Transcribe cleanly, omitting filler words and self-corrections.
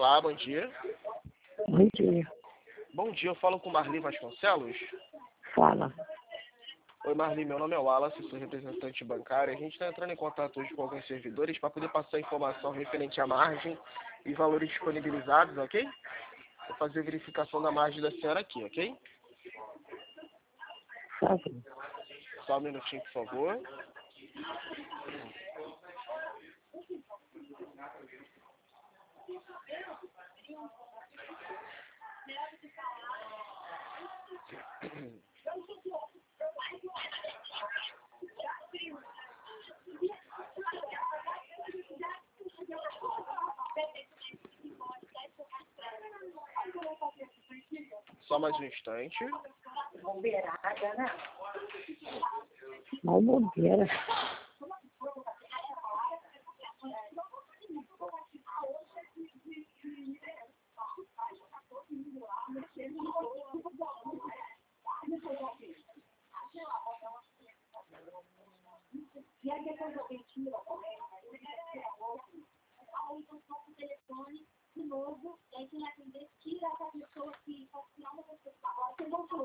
Olá, bom dia. Bom dia. Bom dia, eu falo com Marli Vasconcelos. Fala. Oi, Marli, meu nome é Wallace, sou representante bancário. A gente está entrando em contato hoje com alguns servidores para poder passar informação referente à margem e valores disponibilizados, ok? Vou fazer verificação da margem da senhora aqui, ok? Tá bom. Só um minutinho, por favor. Só mais um instante. Mal bobeira.